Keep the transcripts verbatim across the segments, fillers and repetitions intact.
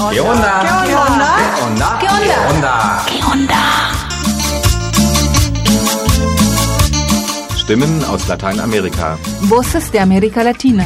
¿Qué onda? ¿Qué onda? ¿Qué onda? ¿Qué onda? ¿Qué onda? Stimmen aus Lateinamerika. Voces de América Latina.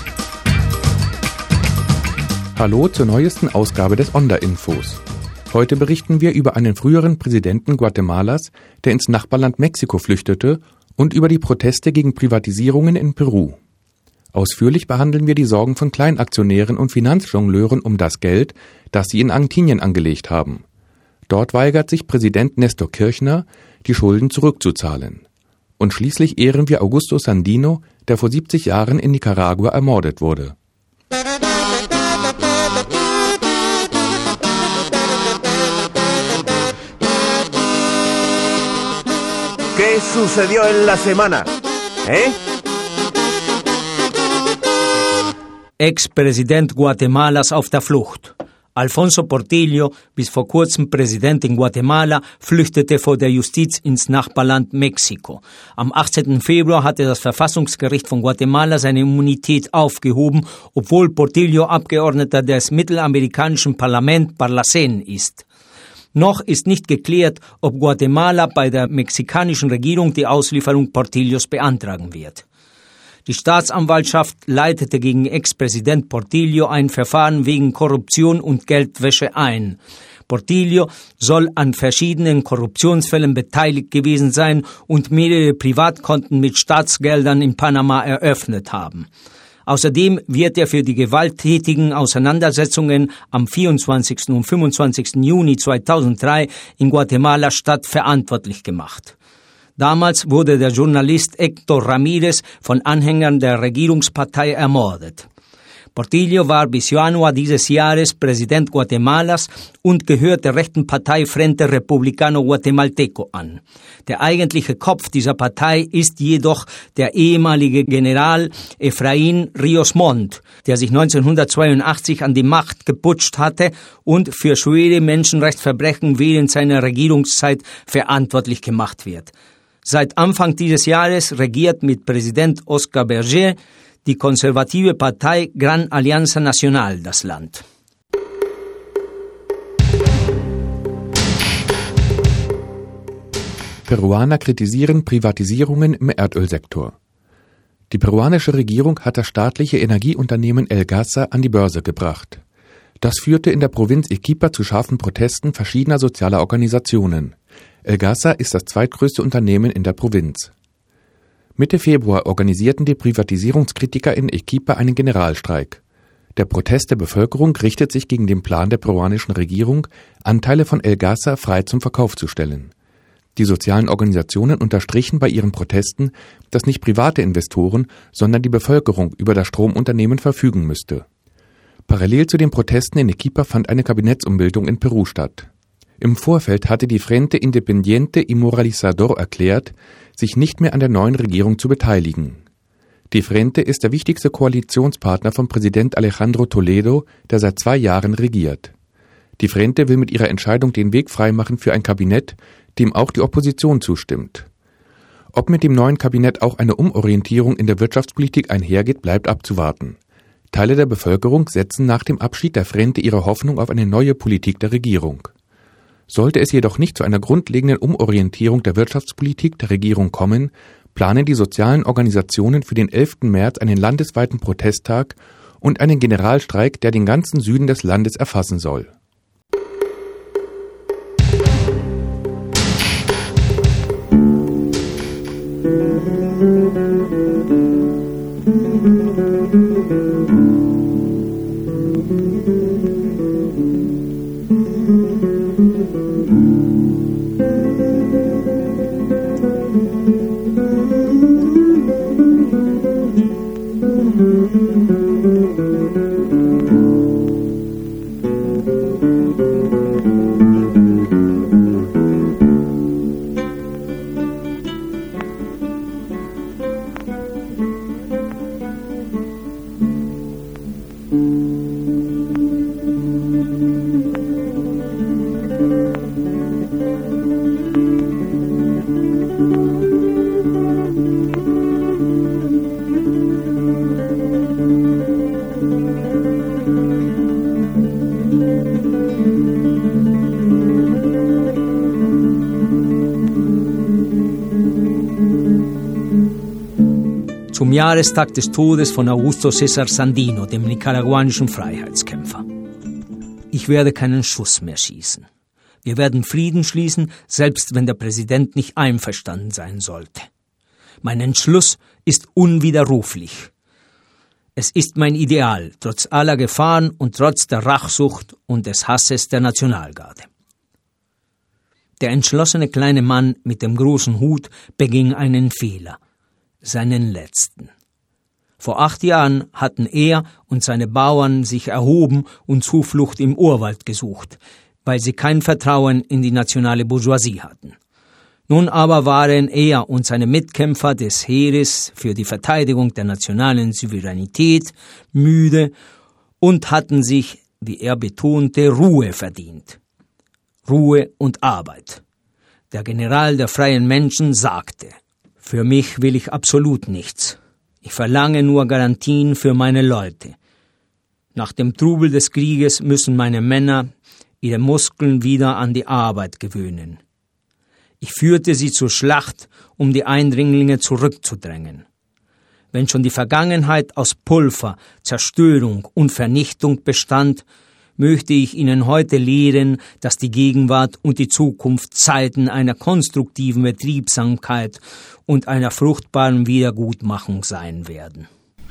Hallo zur neuesten Ausgabe des Onda-Infos. Heute berichten wir über einen früheren Präsidenten Guatemalas, der ins Nachbarland Mexiko flüchtete, und über die Proteste gegen Privatisierungen in Peru. Ausführlich behandeln wir die Sorgen von Kleinaktionären und Finanzjongleuren um das Geld, das sie in Argentinien angelegt haben. Dort weigert sich Präsident Néstor Kirchner, die Schulden zurückzuzahlen. Und schließlich ehren wir Augusto Sandino, der vor siebzig Jahren in Nicaragua ermordet wurde. ¿Qué sucedió en la semana? ¿Eh? Ex-Präsident Guatemalas auf der Flucht. Alfonso Portillo, bis vor kurzem Präsident in Guatemala, flüchtete vor der Justiz ins Nachbarland Mexiko. Am achtzehnten Februar hatte das Verfassungsgericht von Guatemala seine Immunität aufgehoben, obwohl Portillo Abgeordneter des mittelamerikanischen Parlaments Parlacén ist. Noch ist nicht geklärt, ob Guatemala bei der mexikanischen Regierung die Auslieferung Portillos beantragen wird. Die Staatsanwaltschaft leitete gegen Ex-Präsident Portillo ein Verfahren wegen Korruption und Geldwäsche ein. Portillo soll an verschiedenen Korruptionsfällen beteiligt gewesen sein und mehrere Privatkonten mit Staatsgeldern in Panama eröffnet haben. Außerdem wird er für die gewalttätigen Auseinandersetzungen am vierundzwanzigsten und fünfundzwanzigsten Juni zweitausenddrei in Guatemala-Stadt verantwortlich gemacht. Damals wurde der Journalist Héctor Ramírez von Anhängern der Regierungspartei ermordet. Portillo war bis Januar dieses Jahres Präsident Guatemalas und gehört der rechten Partei Frente Republicano Guatemalteco an. Der eigentliche Kopf dieser Partei ist jedoch der ehemalige General Efraín Ríos Montt, der sich neunzehnhundertzweiundachtzig an die Macht geputscht hatte und für schwere Menschenrechtsverbrechen während seiner Regierungszeit verantwortlich gemacht wird. Seit Anfang dieses Jahres regiert mit Präsident Oscar Berger die konservative Partei Gran Alianza Nacional das Land. Peruaner kritisieren Privatisierungen im Erdölsektor. Die peruanische Regierung hat das staatliche Energieunternehmen El Garza an die Börse gebracht. Das führte in der Provinz Arequipa zu scharfen Protesten verschiedener sozialer Organisationen. El Garza ist das zweitgrößte Unternehmen in der Provinz. Mitte Februar organisierten die Privatisierungskritiker in Arequipa einen Generalstreik. Der Protest der Bevölkerung richtet sich gegen den Plan der peruanischen Regierung, Anteile von El Garza frei zum Verkauf zu stellen. Die sozialen Organisationen unterstrichen bei ihren Protesten, dass nicht private Investoren, sondern die Bevölkerung über das Stromunternehmen verfügen müsste. Parallel zu den Protesten in Arequipa fand eine Kabinettsumbildung in Peru statt. Im Vorfeld hatte die Frente Independiente y Moralizador erklärt, sich nicht mehr an der neuen Regierung zu beteiligen. Die Frente ist der wichtigste Koalitionspartner von Präsident Alejandro Toledo, der seit zwei Jahren regiert. Die Frente will mit ihrer Entscheidung den Weg freimachen für ein Kabinett, dem auch die Opposition zustimmt. Ob mit dem neuen Kabinett auch eine Umorientierung in der Wirtschaftspolitik einhergeht, bleibt abzuwarten. Teile der Bevölkerung setzen nach dem Abschied der Frente ihre Hoffnung auf eine neue Politik der Regierung. Sollte es jedoch nicht zu einer grundlegenden Umorientierung der Wirtschaftspolitik der Regierung kommen, planen die sozialen Organisationen für den elften März einen landesweiten Protesttag und einen Generalstreik, der den ganzen Süden des Landes erfassen soll. zum Jahrestag des Todes von Augusto César Sandino, dem nicaraguanischen Freiheitskämpfer. Ich werde keinen Schuss mehr schießen. Wir werden Frieden schließen, selbst wenn der Präsident nicht einverstanden sein sollte. Mein Entschluss ist unwiderruflich. Es ist mein Ideal, trotz aller Gefahren und trotz der Rachsucht und des Hasses der Nationalgarde. Der entschlossene kleine Mann mit dem großen Hut beging einen Fehler, seinen letzten. Vor acht Jahren hatten er und seine Bauern sich erhoben und Zuflucht im Urwald gesucht, weil sie kein Vertrauen in die nationale Bourgeoisie hatten. Nun aber waren er und seine Mitkämpfer des Heeres für die Verteidigung der nationalen Souveränität müde und hatten sich, wie er betonte, Ruhe verdient. Ruhe und Arbeit. Der General der freien Menschen sagte: Für mich will ich absolut nichts. Ich verlange nur Garantien für meine Leute. Nach dem Trubel des Krieges müssen meine Männer ihre Muskeln wieder an die Arbeit gewöhnen. Ich führte sie zur Schlacht, um die Eindringlinge zurückzudrängen. Wenn schon die Vergangenheit aus Pulver, Zerstörung und Vernichtung bestand, möchte ich Ihnen heute lehren, dass die Gegenwart und die Zukunft Zeiten einer konstruktiven Betriebsamkeit und einer fruchtbaren Wiedergutmachung sein werden.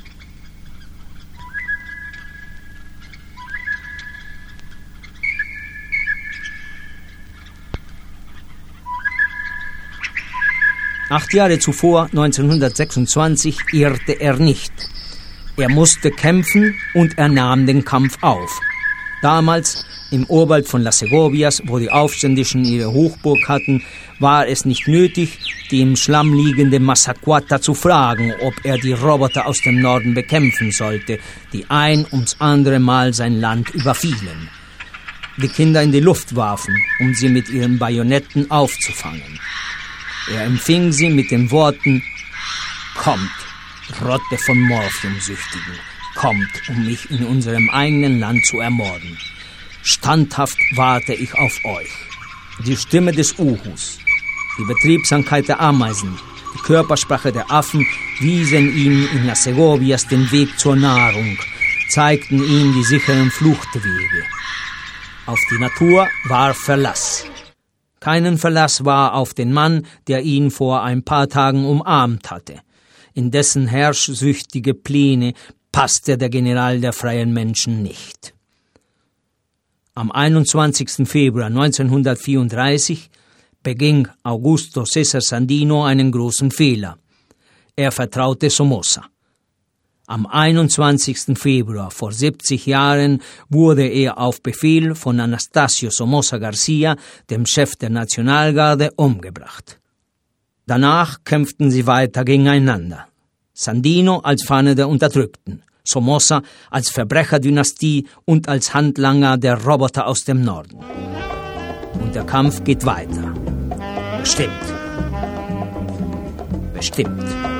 Acht Jahre zuvor, neunzehnhundertsechsundzwanzig, irrte er nicht. Er musste kämpfen und er nahm den Kampf auf. Damals, im Urwald von Las Segovias, wo die Aufständischen ihre Hochburg hatten, war es nicht nötig, die im Schlamm liegende Massaquata zu fragen, ob er die Roboter aus dem Norden bekämpfen sollte, die ein ums andere Mal sein Land überfielen. Die Kinder in die Luft warfen, um sie mit ihren Bajonetten aufzufangen. Er empfing sie mit den Worten: Kommt, Rotte von Morphiumsüchtigen, kommt, um mich in unserem eigenen Land zu ermorden. Standhaft warte ich auf euch. Die Stimme des Uhus, die Betriebsamkeit der Ameisen, die Körpersprache der Affen wiesen ihm in Las Segovias den Weg zur Nahrung, zeigten ihm die sicheren Fluchtwege. Auf die Natur war Verlass. Keinen Verlass war auf den Mann, der ihn vor ein paar Tagen umarmt hatte. In dessen herrschsüchtige Pläne passte der General der freien Menschen nicht. Am einundzwanzigsten Februar neunzehnhundertvierunddreißig beging Augusto César Sandino einen großen Fehler. Er vertraute Somoza. Am einundzwanzigsten Februar vor siebzig Jahren wurde er auf Befehl von Anastasio Somoza García, dem Chef der Nationalgarde, umgebracht. Danach kämpften sie weiter gegeneinander. Sandino als Fahne der Unterdrückten, Somoza als Verbrecherdynastie und als Handlanger der Roboter aus dem Norden. Und der Kampf geht weiter. Bestimmt. Bestimmt.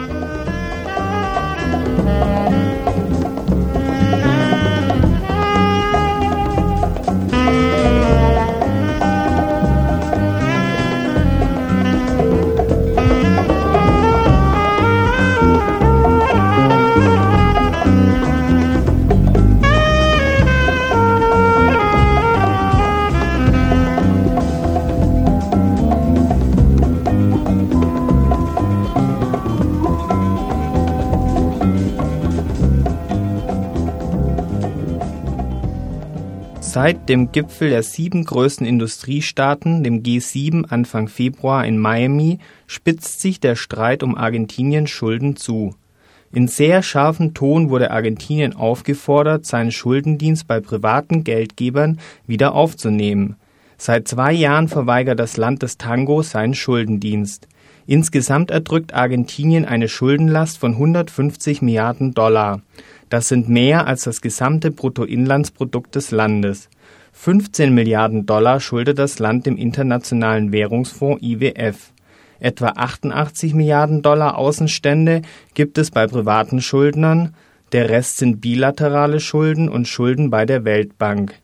Seit dem Gipfel der sieben größten Industriestaaten, dem G sieben, Anfang Februar in Miami, spitzt sich der Streit um Argentiniens Schulden zu. In sehr scharfem Ton wurde Argentinien aufgefordert, seinen Schuldendienst bei privaten Geldgebern wieder aufzunehmen. Seit zwei Jahren verweigert das Land des Tangos seinen Schuldendienst. Insgesamt erdrückt Argentinien eine Schuldenlast von hundertfünfzig Milliarden Dollar. Das sind mehr als das gesamte Bruttoinlandsprodukt des Landes. fünfzehn Milliarden Dollar schuldet das Land dem Internationalen Währungsfonds I W F. Etwa achtundachtzig Milliarden Dollar Außenstände gibt es bei privaten Schuldnern, der Rest sind bilaterale Schulden und Schulden bei der Weltbank.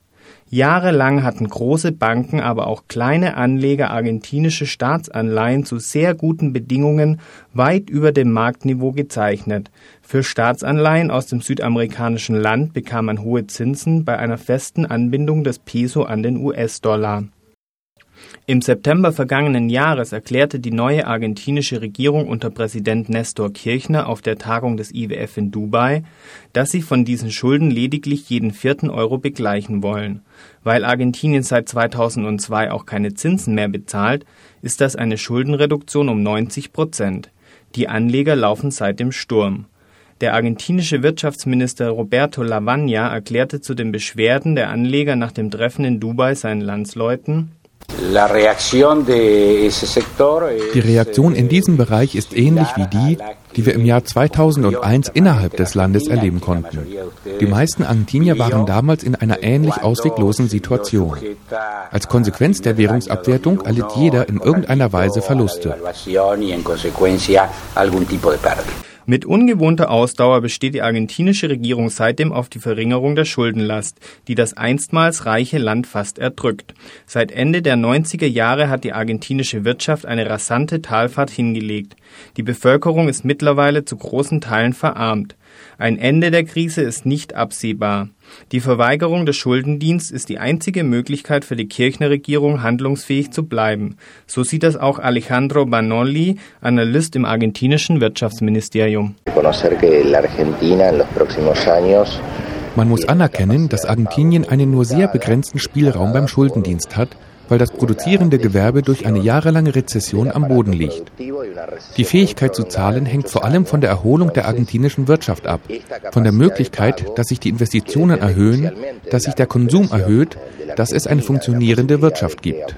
Jahrelang hatten große Banken, aber auch kleine Anleger argentinische Staatsanleihen zu sehr guten Bedingungen weit über dem Marktniveau gezeichnet. Für Staatsanleihen aus dem südamerikanischen Land bekam man hohe Zinsen bei einer festen Anbindung des Peso an den U S-Dollar. Im September vergangenen Jahres erklärte die neue argentinische Regierung unter Präsident Néstor Kirchner auf der Tagung des I W F in Dubai, dass sie von diesen Schulden lediglich jeden vierten Euro begleichen wollen. Weil Argentinien seit zweitausendzwei auch keine Zinsen mehr bezahlt, ist das eine Schuldenreduktion um neunzig Prozent. Die Anleger laufen seit dem Sturm. Der argentinische Wirtschaftsminister Roberto Lavagna erklärte zu den Beschwerden der Anleger nach dem Treffen in Dubai seinen Landsleuten: Die Reaktion in diesem Bereich ist ähnlich wie die, die wir im Jahr zweitausendeins innerhalb des Landes erleben konnten. Die meisten Argentinier waren damals in einer ähnlich ausweglosen Situation. Als Konsequenz der Währungsabwertung erlitt jeder in irgendeiner Weise Verluste. Mit ungewohnter Ausdauer besteht die argentinische Regierung seitdem auf die Verringerung der Schuldenlast, die das einstmals reiche Land fast erdrückt. Seit Ende der neunziger Jahre hat die argentinische Wirtschaft eine rasante Talfahrt hingelegt. Die Bevölkerung ist mittlerweile zu großen Teilen verarmt. Ein Ende der Krise ist nicht absehbar. Die Verweigerung des Schuldendienstes ist die einzige Möglichkeit für die Kirchner-Regierung, handlungsfähig zu bleiben. So sieht das auch Alejandro Banolli, Analyst im argentinischen Wirtschaftsministerium. Man muss anerkennen, dass Argentinien einen nur sehr begrenzten Spielraum beim Schuldendienst hat, weil das produzierende Gewerbe durch eine jahrelange Rezession am Boden liegt. Die Fähigkeit zu zahlen hängt vor allem von der Erholung der argentinischen Wirtschaft ab, von der Möglichkeit, dass sich die Investitionen erhöhen, dass sich der Konsum erhöht, dass es eine funktionierende Wirtschaft gibt.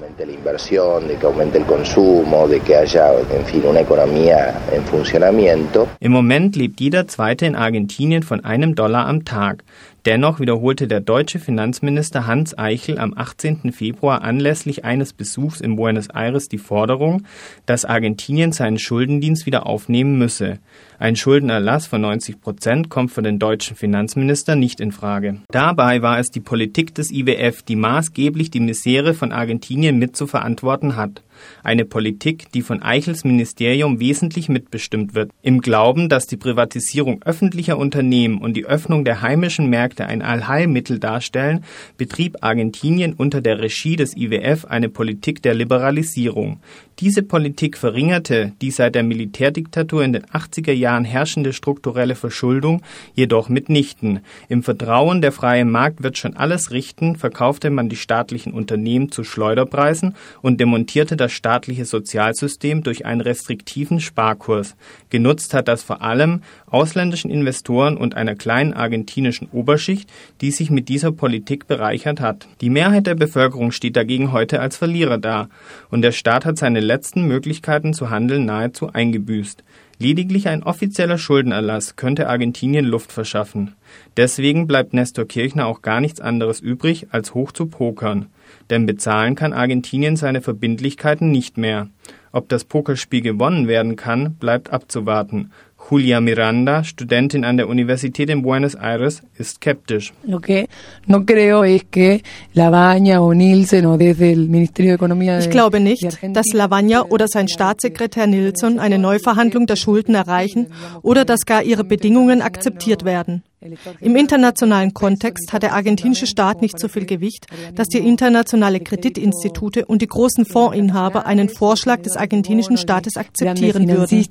Im Moment lebt jeder Zweite in Argentinien von einem Dollar am Tag. Dennoch wiederholte der deutsche Finanzminister Hans Eichel am achtzehnten Februar anlässlich eines Besuchs in Buenos Aires die Forderung, dass Argentinien seinen Schuldendienst wieder aufnehmen müsse. Ein Schuldenerlass von neunzig Prozent kommt für den deutschen Finanzminister nicht in Frage. Dabei war es die Politik des I W F, die maßgeblich die Misere von Argentinien mit zu verantworten hat. Eine Politik, die von Eichels Ministerium wesentlich mitbestimmt wird. Im Glauben, dass die Privatisierung öffentlicher Unternehmen und die Öffnung der heimischen Märkte ein Allheilmittel darstellen, betrieb Argentinien unter der Regie des I W F eine Politik der Liberalisierung. Diese Politik verringerte die seit der Militärdiktatur in den achtziger Jahren herrschende strukturelle Verschuldung jedoch mitnichten. Im Vertrauen, der freie Markt wird schon alles richten, verkaufte man die staatlichen Unternehmen zu Schleuderpreisen und demontierte das staatliche Sozialsystem durch einen restriktiven Sparkurs. Genutzt hat das vor allem ausländischen Investoren und einer kleinen argentinischen Oberschicht, die sich mit dieser Politik bereichert hat. Die Mehrheit der Bevölkerung steht dagegen heute als Verlierer da und der Staat hat seine letzten Möglichkeiten zu handeln nahezu eingebüßt. Lediglich ein offizieller Schuldenerlass könnte Argentinien Luft verschaffen. Deswegen bleibt Néstor Kirchner auch gar nichts anderes übrig, als hoch zu pokern. Denn bezahlen kann Argentinien seine Verbindlichkeiten nicht mehr. Ob das Pokerspiel gewonnen werden kann, bleibt abzuwarten. Julia Miranda, Studentin an der Universität in Buenos Aires, ist skeptisch. Lo que no creo es que Lavagna o Nielsen o desde el Ministerio de Economía. Ich glaube nicht, dass Lavagna oder sein Staatssekretär Nilsson eine Neuverhandlung der Schulden erreichen oder dass gar ihre Bedingungen akzeptiert werden. Im internationalen Kontext hat der argentinische Staat nicht so viel Gewicht, dass die internationale Kreditinstitute und die großen Fondsinhaber einen Vorschlag des argentinischen Staates akzeptieren würden.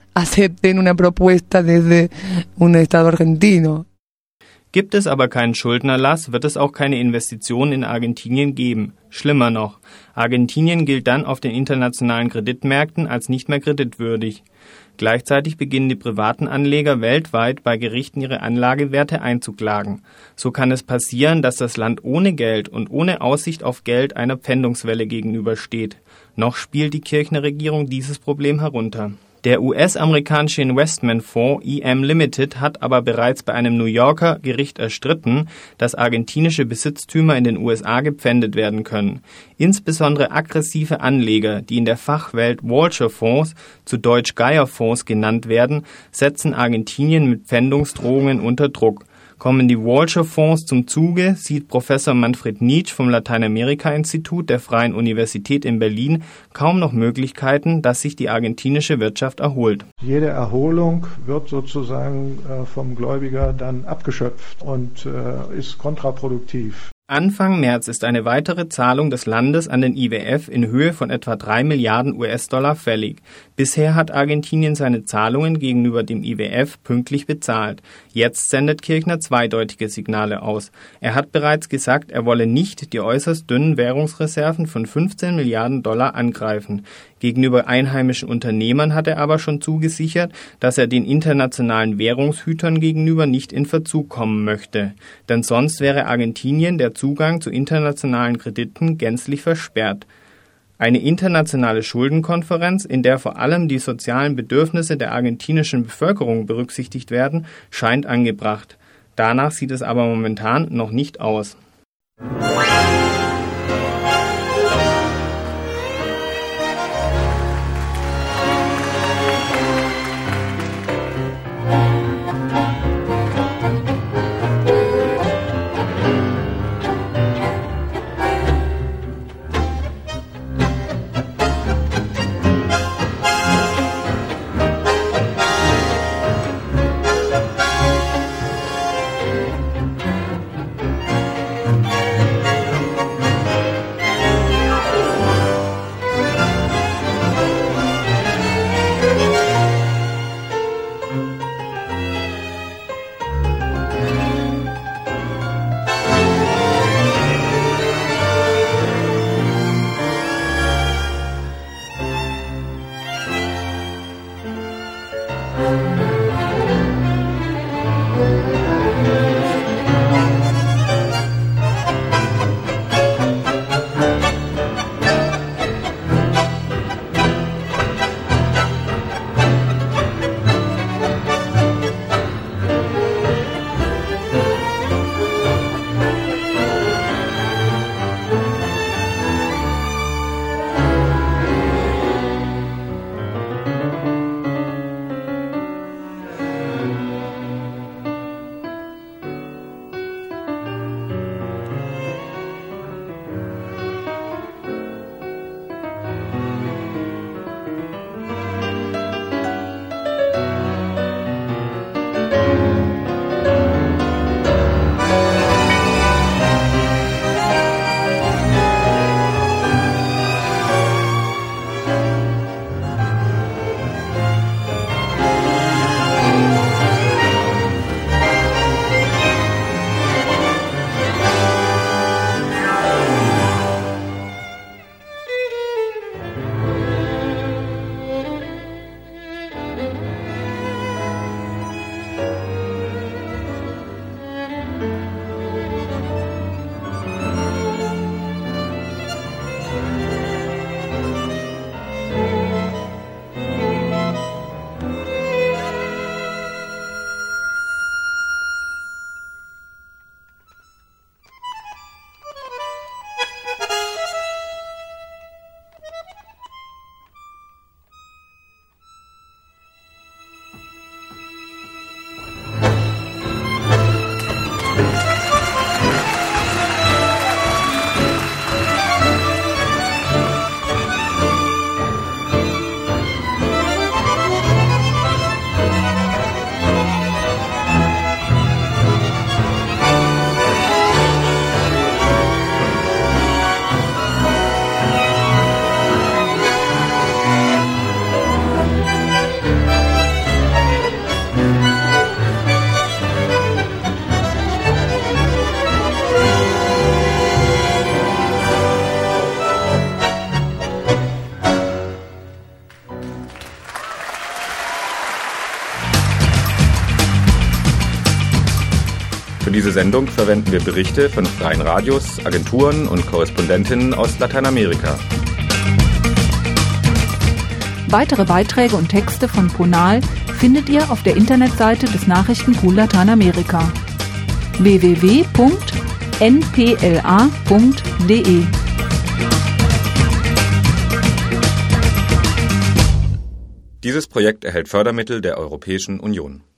Gibt es aber keinen Schuldenerlass, wird es auch keine Investitionen in Argentinien geben. Schlimmer noch, Argentinien gilt dann auf den internationalen Kreditmärkten als nicht mehr kreditwürdig. Gleichzeitig beginnen die privaten Anleger weltweit bei Gerichten ihre Anlagewerte einzuklagen. So kann es passieren, dass das Land ohne Geld und ohne Aussicht auf Geld einer Pfändungswelle gegenübersteht. Noch spielt die Kirchner-Regierung dieses Problem herunter. Der U S-amerikanische Investmentfonds E M Limited hat aber bereits bei einem New Yorker Gericht erstritten, dass argentinische Besitztümer in den U S A gepfändet werden können. Insbesondere aggressive Anleger, die in der Fachwelt Vulture-Fonds, zu Deutsch Geierfonds genannt werden, setzen Argentinien mit Pfändungsdrohungen unter Druck. Kommen die Walsher Fonds zum Zuge, sieht Professor Manfred Nitsch vom Lateinamerika-Institut der Freien Universität in Berlin kaum noch Möglichkeiten, dass sich die argentinische Wirtschaft erholt. Jede Erholung wird sozusagen äh, vom Gläubiger dann abgeschöpft und äh, ist kontraproduktiv. Anfang März ist eine weitere Zahlung des Landes an den I W F in Höhe von etwa drei Milliarden U S-Dollar fällig. Bisher hat Argentinien seine Zahlungen gegenüber dem I W F pünktlich bezahlt. Jetzt sendet Kirchner zweideutige Signale aus. Er hat bereits gesagt, er wolle nicht die äußerst dünnen Währungsreserven von fünfzehn Milliarden Dollar angreifen. Gegenüber einheimischen Unternehmern hat er aber schon zugesichert, dass er den internationalen Währungshütern gegenüber nicht in Verzug kommen möchte. Denn sonst wäre Argentinien der Zugang zu internationalen Krediten gänzlich versperrt. Eine internationale Schuldenkonferenz, in der vor allem die sozialen Bedürfnisse der argentinischen Bevölkerung berücksichtigt werden, scheint angebracht. Danach sieht es aber momentan noch nicht aus. Für diese Sendung verwenden wir Berichte von freien Radios, Agenturen und Korrespondentinnen aus Lateinamerika. Weitere Beiträge und Texte von Ponal findet ihr auf der Internetseite des Nachrichtenpool Lateinamerika w w w punkt n p l a punkt d e. Dieses Projekt erhält Fördermittel der Europäischen Union.